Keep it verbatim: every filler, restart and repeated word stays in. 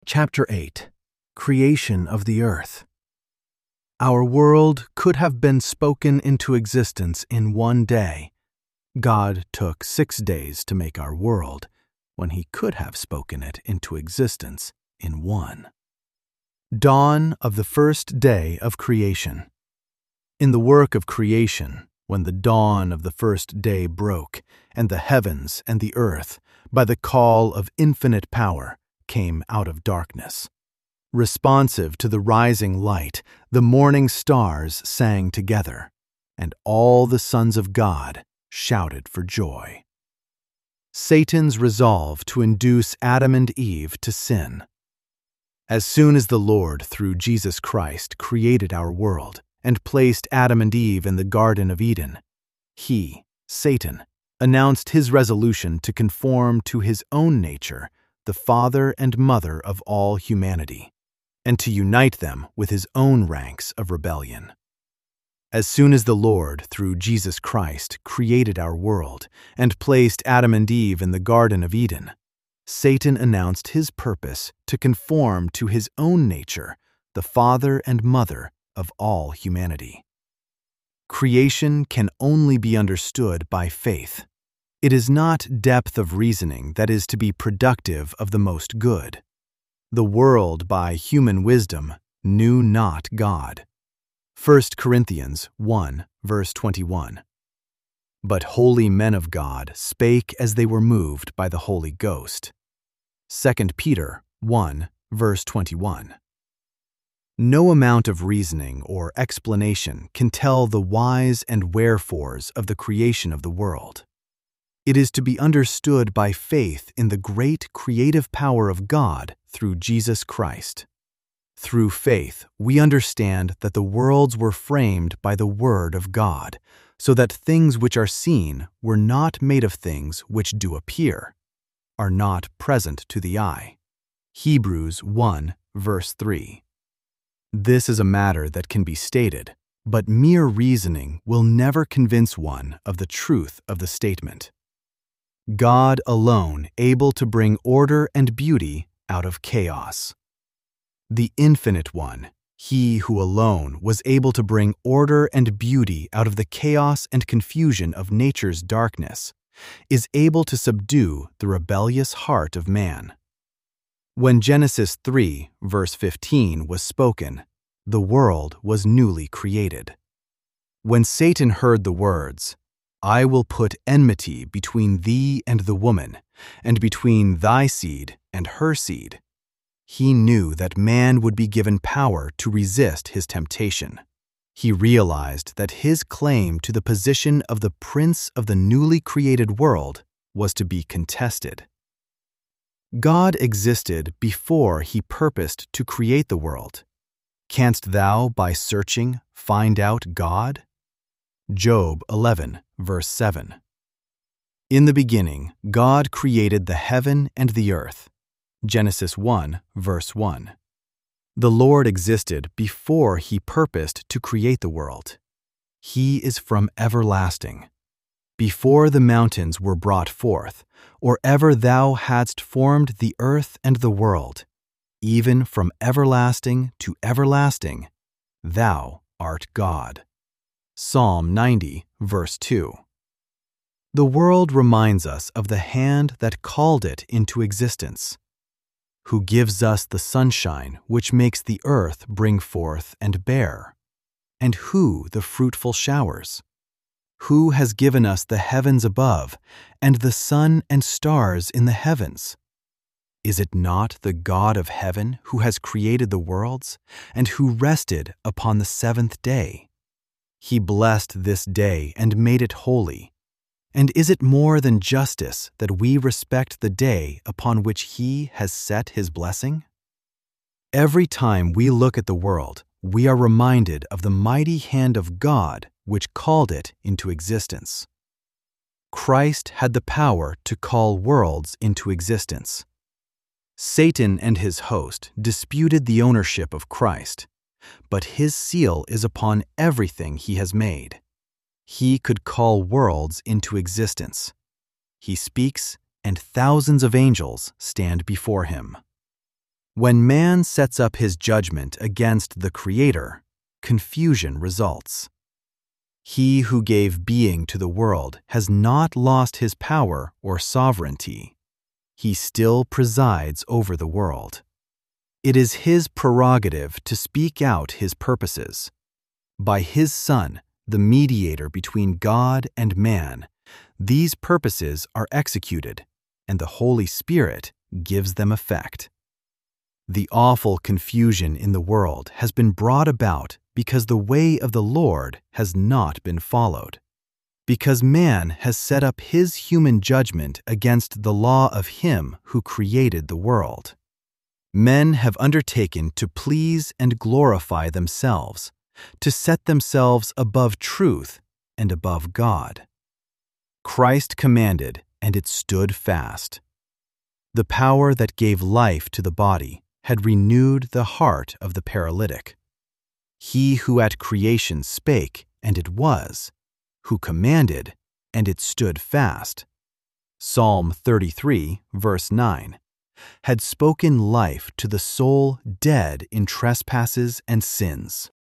Chapter eight. Creation of the Earth. Our world could have been spoken into existence in one day. God took six days to make our world, when He could have spoken it into existence in one. Dawn of the first day of creation. In the work of creation, when the dawn of the first day broke, and the heavens and the earth, by the call of infinite power, came out of darkness. Responsive to the rising light, the morning stars sang together, and all the sons of God shouted for joy. Satan's resolve to induce Adam and Eve to sin. As soon as the Lord, through Jesus Christ, created our world and placed Adam and Eve in the Garden of Eden, he, Satan, announced his resolution to conform to his own nature, the father and mother of all humanity, and to unite them with his own ranks of rebellion. As soon as the Lord, through Jesus Christ, created our world and placed Adam and Eve in the Garden of Eden, Satan announced his purpose to conform to his own nature, the father and mother of all humanity. Creation can only be understood by faith. It is not depth of reasoning that is to be productive of the most good. The world, by human wisdom, knew not God. First Corinthians one, verse twenty-one. But holy men of God spake as they were moved by the Holy Ghost. Second Peter one, verse twenty-one. No amount of reasoning or explanation can tell the whys and wherefores of the creation of the world. It is to be understood by faith in the great creative power of God through Jesus Christ. Through faith, we understand that the worlds were framed by the Word of God, so that things which are seen were not made of things which do appear, are not present to the eye. Hebrews one, verse three. This is a matter that can be stated, but mere reasoning will never convince one of the truth of the statement. God alone able to bring order and beauty out of chaos. The Infinite One, He who alone was able to bring order and beauty out of the chaos and confusion of nature's darkness, is able to subdue the rebellious heart of man. When Genesis three, verse fifteen was spoken, the world was newly created. When Satan heard the words, I will put enmity between thee and the woman, and between thy seed and her seed, he knew that man would be given power to resist his temptation. He realized that his claim to the position of the prince of the newly created world was to be contested. God existed before he purposed to create the world. Canst thou, by searching, find out God? Job eleven, verse seven. In the beginning, God created the heaven and the earth. Genesis one, verse one. The Lord existed before He purposed to create the world. He is from everlasting. Before the mountains were brought forth, or ever thou hadst formed the earth and the world, even from everlasting to everlasting, thou art God. Psalm ninety, verse two. The world reminds us of the hand that called it into existence, who gives us the sunshine which makes the earth bring forth and bear, and who the fruitful showers, who has given us the heavens above and the sun and stars in the heavens. Is it not the God of heaven who has created the worlds and who rested upon the seventh day? He blessed this day and made it holy. And is it more than justice that we respect the day upon which He has set His blessing? Every time we look at the world, we are reminded of the mighty hand of God which called it into existence. Christ had the power to call worlds into existence. Satan and his host disputed the ownership of Christ, but His seal is upon everything He has made. He could call worlds into existence. He speaks, and thousands of angels stand before Him. When man sets up his judgment against the Creator, confusion results. He who gave being to the world has not lost his power or sovereignty. He still presides over the world. It is his prerogative to speak out his purposes. By his Son, the mediator between God and man, these purposes are executed, and the Holy Spirit gives them effect. The awful confusion in the world has been brought about because the way of the Lord has not been followed, because man has set up his human judgment against the law of Him who created the world. Men have undertaken to please and glorify themselves, to set themselves above truth and above God. Christ commanded, and it stood fast. The power that gave life to the body had renewed the heart of the paralytic. He who at creation spake, and it was, who commanded, and it stood fast, Psalm thirty-three, verse nine, had spoken life to the soul dead in trespasses and sins.